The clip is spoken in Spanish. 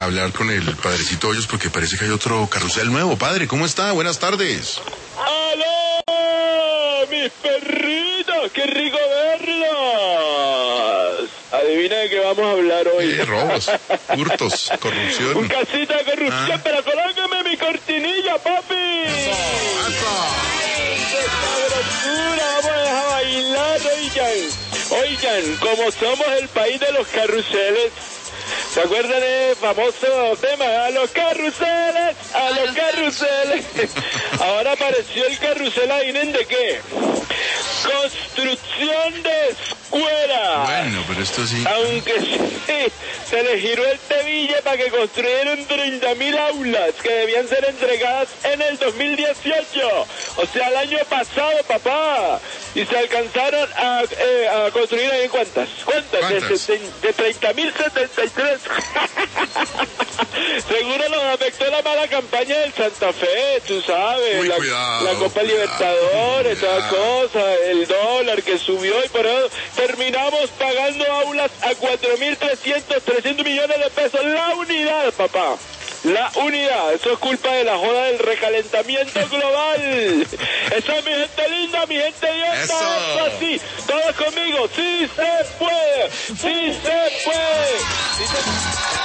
hablar con el padrecito Hoyos porque parece que hay otro carrusel nuevo. Padre, ¿cómo está? Buenas tardes. ¡Aló! ¡Mis perritos! ¡Qué rico verlos! Adivina de qué vamos a hablar hoy. Robos, hurtos, corrupción. Un casito de corrupción, pero colóqueme mi cortinilla, papi. ¡Qué sabrosura! Vamos a dejar bailar, oigan. Oigan, como somos el país de los carruseles, ¿se acuerdan del famoso tema? ¡A los carruseles! ¡A los carruseles! Ahora apareció el carrusel, ¿adivinen de qué? Construcción de escuelas. Bueno, pero esto sí. Aunque sí, se les giró el tebille para que construyeran 30.000 aulas que debían ser entregadas en el 2018. O sea, el año pasado, papá. Y se alcanzaron a construir ahí ¿cuántas? ¿Cuántas? De 30.073. Seguro nos afectó la mala campaña del Santa Fe, tú sabes. La Copa Libertadores, toda cosa, el dólar que subió y por eso terminamos pagando aulas a 300 millones de pesos la unidad, papá. La unidad, eso es culpa de la joda del recalentamiento global. Esa es mi gente linda, mi gente linda. Eso así, todos conmigo, sí se puede, sí se puede.